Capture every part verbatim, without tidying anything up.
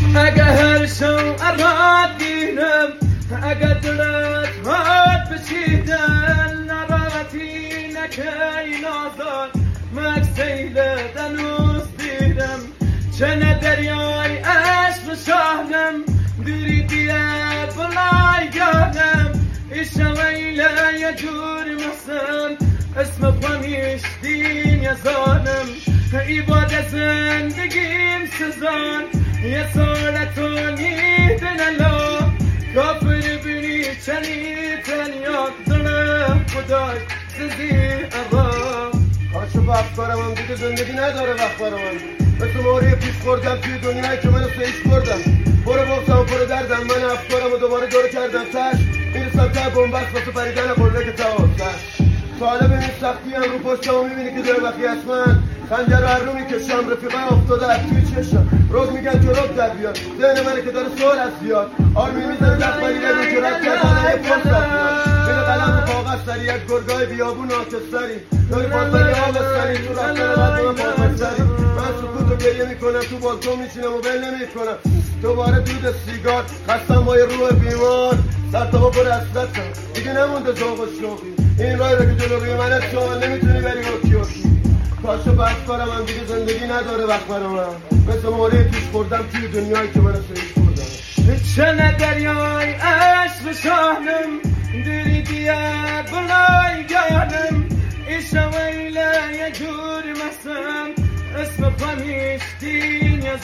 اگه هر شو اراد دینم اگه دلت هات بشیدن نراتی نکی نازان مک سیل دنوز دیدم چنه دریای عشق شاهدم دوری دیه بلای گردم ایشا ویله یه جور مسن اسم پامیش دین یه زانم ایباد زندگیم سزان یه سالتونی دنلا کافر بینی چنی تنیاد دلم خدای زدی ابا کاشو با افکارم هم دیگه زندگی نداره وقت برا من مثل ماری پیش خوردم توی دنیایی که منو سیش بردم برو بغزم و برو دردم من افکارم رو دوباره دوره کردم تش میرسم تا بومبست واسه پریدن قله که تا تش طالب این سختی هم رو پشتم میبینی که داره بقیه از من خنجر رو هر رو میکشم رفیقه افتاده از توی چشم روز میگن جراب در بیاد ذهن منه که داره سور از بیاد آرمی میزنه دست منی ندون جراب کردن یه پرس در بیاد بینه قلم و کاغذ سری یک گرگای بیابون آکستری داری پاسداری آب سری تو رفتن بعد من پاسداری من سکوت و گریه میکنم تو بالکن میشینم و بل نمیکنم دوباره دود سیگار خستم با یه روح بیمار سر تا پر حسرتم دیگه نمونده ذوق و شوقی این رای رو که جلو روی منت شما نمیتونی بری با کیوکی کاشو بس کارم هم دیگه زندگی نداره وقت برا من مثل موره پیش خوردم توی دنیایی که منو سریش خوردم چنه دریای عشق شاهنم دوری دیه بلای گردم ایشا ویله یه جور مسن اسم پامیش دین یه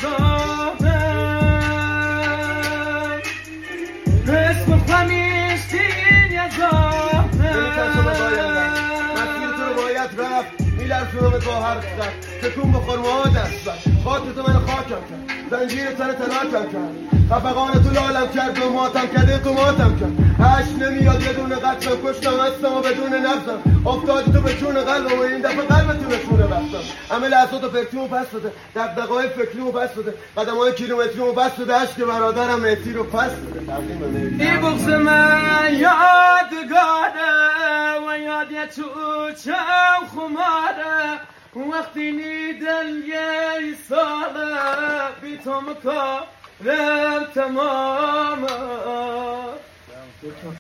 زادم اسم پامیش دین یه زادم مسیر تو رو باید رفت میلرزونمت با هر خط تکون بخور ما دست بر خاک تو من خاکم کرد زنجیر تن تلاکم کرد خفقان تو لالم کرد و ماتم کرده تو ماتم کرد هش نمیاد یه دونه قطرم کشتم هستم و بدون نفسم افتادی تو به چون قلبم و این دفعه قلبتون به چونه بستم همه لحظات و فکریمو پس داده دقدقه‌های فکریمو پس داده قدم‌های کیلومتریمو پس داده عشق برادرم مهدی رو پس داده ای بغض من یادگاره و یاد یه چوچم خماره وقتی نیدن یه ساله بی تو مکارم تمامه